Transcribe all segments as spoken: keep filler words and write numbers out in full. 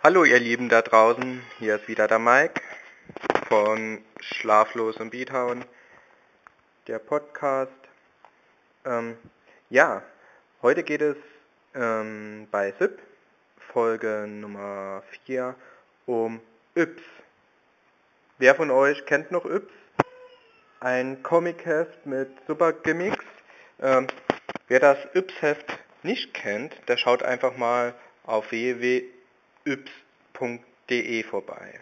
Hallo ihr Lieben da draußen, hier ist wieder der Mike von Schlaflos im Beattown, der Podcast. Ähm, ja, heute geht es ähm, bei S I P, Folge Nummer vier, um Yps. Wer von euch kennt noch Yps? Ein Comic-Heft mit super Gimmicks. Ähm, wer das Yps-Heft nicht kennt, der schaut einfach mal auf w w w punkt yps punkt de vorbei.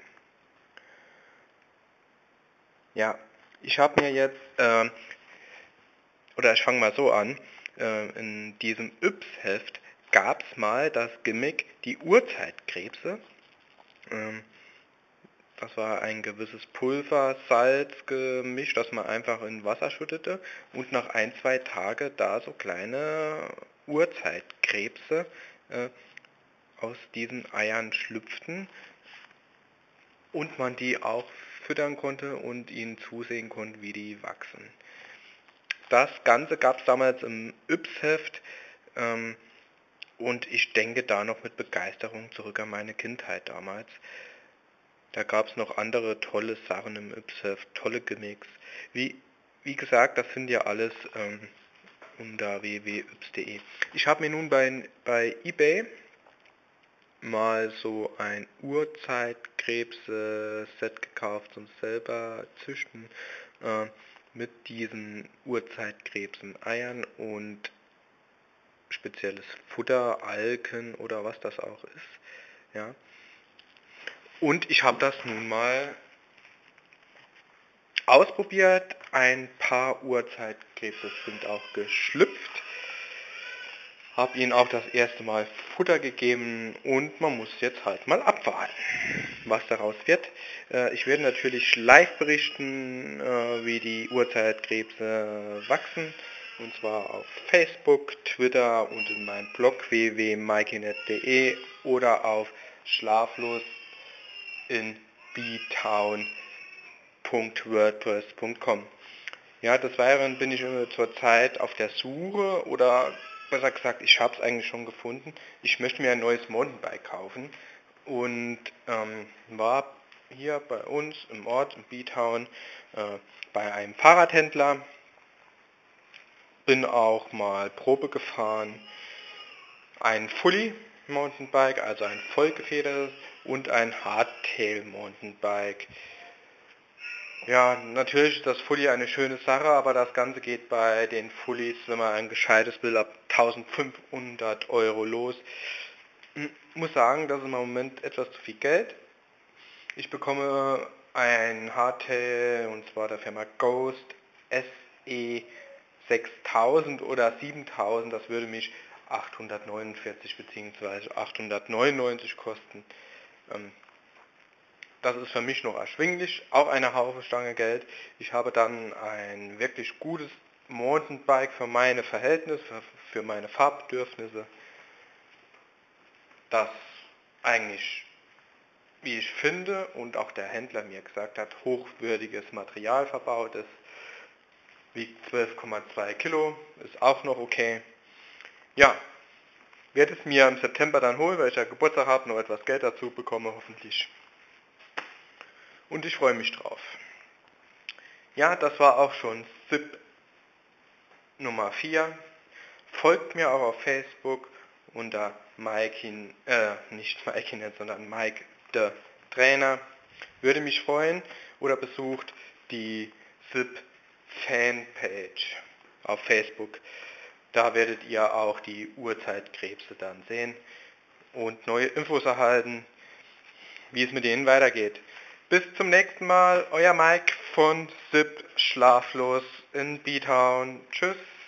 Ja, ich habe mir jetzt, äh, oder ich fange mal so an, äh, in diesem Yps-Heft gab es mal das Gimmick, die Urzeitkrebse. Ähm, das war ein gewisses Pulver, Salz gemischt, das man einfach in Wasser schüttete und nach ein, zwei Tagen da so kleine Urzeitkrebse äh, aus diesen Eiern schlüpften und man die auch füttern konnte und ihnen zusehen konnte, wie die wachsen. Das Ganze gab es damals im Yps-Heft ähm, und ich denke da noch mit Begeisterung zurück an meine Kindheit damals. Da gab es noch andere tolle Sachen im Yps-Heft, tolle Gimmicks. Wie, wie gesagt, das sind ja alles ähm, unter w w w punkt yps punkt de. Ich habe mir nun bei, bei eBay mal so ein Urzeitkrebse-Set gekauft zum selber züchten äh, mit diesen Urzeitkrebsen, Eiern und spezielles Futter, Algen oder was das auch ist. Ja. Und ich habe das nun mal ausprobiert. Ein paar Urzeitkrebse sind auch geschlüpft. Habe ihnen auch das erste Mal Futter gegeben und man muss jetzt halt mal abwarten, was daraus wird. Äh, ich werde natürlich live berichten, äh, wie die Urzeitkrebse wachsen. Und zwar auf Facebook, Twitter und in meinem Blog w w w punkt mikeynet punkt de oder auf schlaflos in beatown punkt wordpress punkt com. Ja, des Weiteren bin ich zurzeit auf der Suche, oder besser gesagt, ich habe es eigentlich schon gefunden. Ich möchte mir ein neues Mountainbike kaufen und ähm, war hier bei uns im Ort, in Beatown, äh, bei einem Fahrradhändler. Bin auch mal Probe gefahren. Ein Fully Mountainbike, also ein vollgefedertes, und ein Hardtail Mountainbike. Ja, natürlich ist das Fully eine schöne Sache, aber das Ganze geht bei den Fullies, wenn man ein gescheites will, ab eintausendfünfhundert Euro los. Ich muss sagen, das ist im Moment etwas zu viel Geld. Ich bekomme ein Hardtail, und zwar der Firma Ghost S E sechstausend oder siebentausend, das würde mich achthundertneunundvierzig bzw. achthundertneunundneunzig kosten. Ähm, Das ist für mich noch erschwinglich, auch eine Haufe Stange Geld. Ich habe dann ein wirklich gutes Mountainbike für meine Verhältnisse, für, für meine Fahrbedürfnisse, das eigentlich, wie ich finde und auch der Händler mir gesagt hat, hochwürdiges Material verbaut ist. Wiegt zwölf Komma zwei Kilo, ist auch noch okay. Ja, werde es mir im September dann holen, weil ich ja Geburtstag habe, noch etwas Geld dazu bekomme, hoffentlich. Und ich freue mich drauf. Ja, das war auch schon S I P Nummer vier. Folgt mir auch auf Facebook unter Mike, äh, nicht Mike, sondern Mike the Trainer. Würde mich freuen. Oder besucht die S I P Fanpage auf Facebook. Da werdet ihr auch die Urzeitkrebse dann sehen und neue Infos erhalten, wie es mit denen weitergeht. Bis zum nächsten Mal, euer Mike von S I P Schlaflos in Beatown. Tschüss.